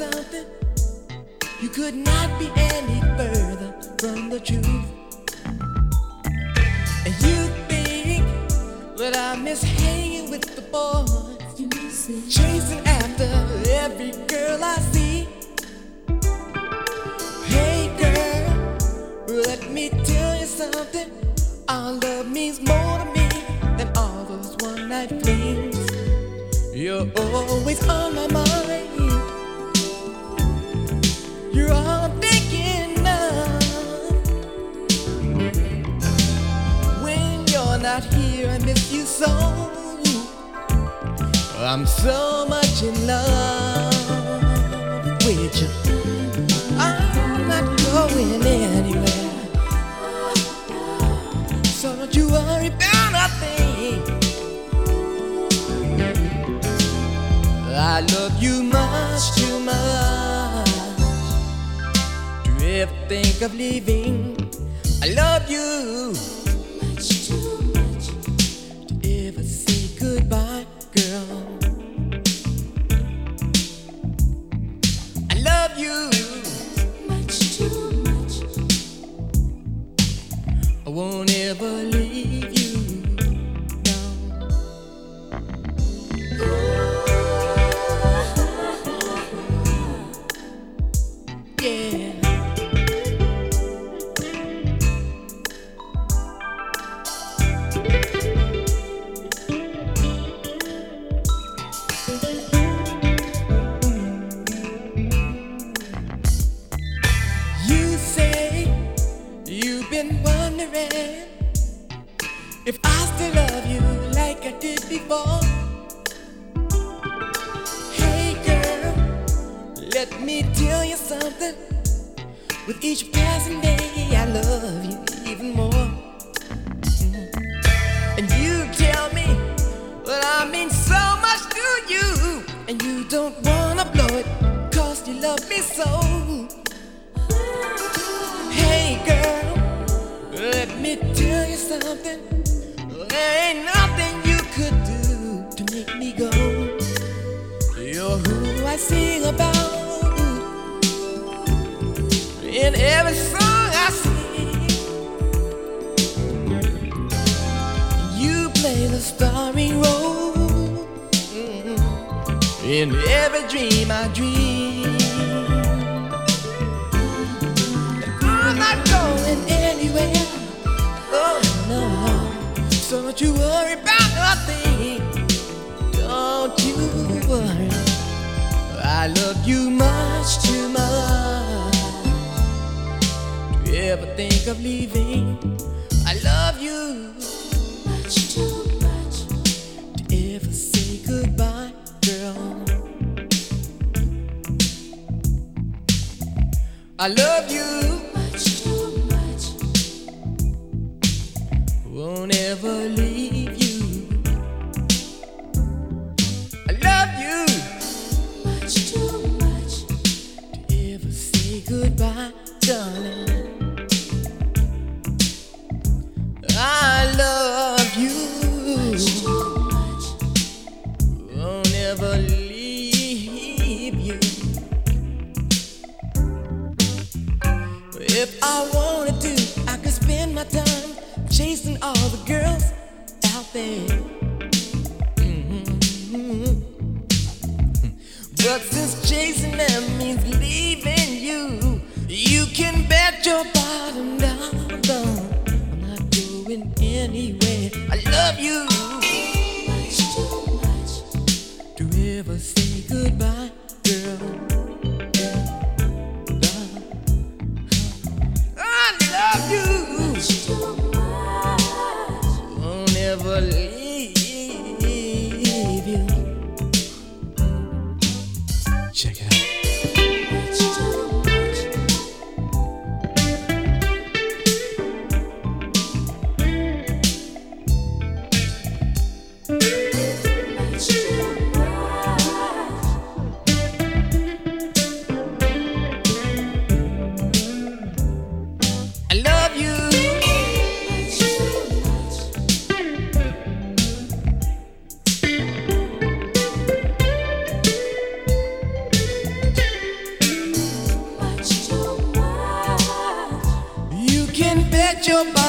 something. You could not be any further from the truth. And you think that I miss hanging with the boys, chasing after every girl I see. Hey girl, let me tell you something. Our love means more to me than all those one-night flings. You're always on my mind. You're all I'm thinking of. When you're not here, I miss you so. I'm so much in love with you. I'm not going anywhere, so don't you worry about a thing. I love you much too much to ever think of leaving. I love you much too much to ever say goodbye, girl. I love you much too much. I won't ever leave you. If I still love you like I did before. Hey girl, let me tell you something. With each passing day I love you even more. And you tell me that I mean so much to you, and you don't wanna blow it 'cause you love me so. Hey girl, let me tell you something. There ain't nothing you could do to make me go. You're who I sing about in every song I sing. You play the starring role in every dream I dream. And I'm not going anywhere. Oh no. So don't you worry about nothing. Don't you worry. I love you much too much to ever think of leaving. I love you much too much to ever say goodbye, girl. I love you much too much. Won't ever leave you. I love you much too much to ever say goodbye, darling. I love you much too much. Won't ever leave you. If I wanted to, I could spend my time chasing all the girls out there. But since chasing them means leaving you, you can bet your bottom dollar I'm not going anywhere. I love you much too much to ever say goodbye, girl. I love you much too much. Won't ever leave you. Check it out. Much too much. Much too much. bet your bottom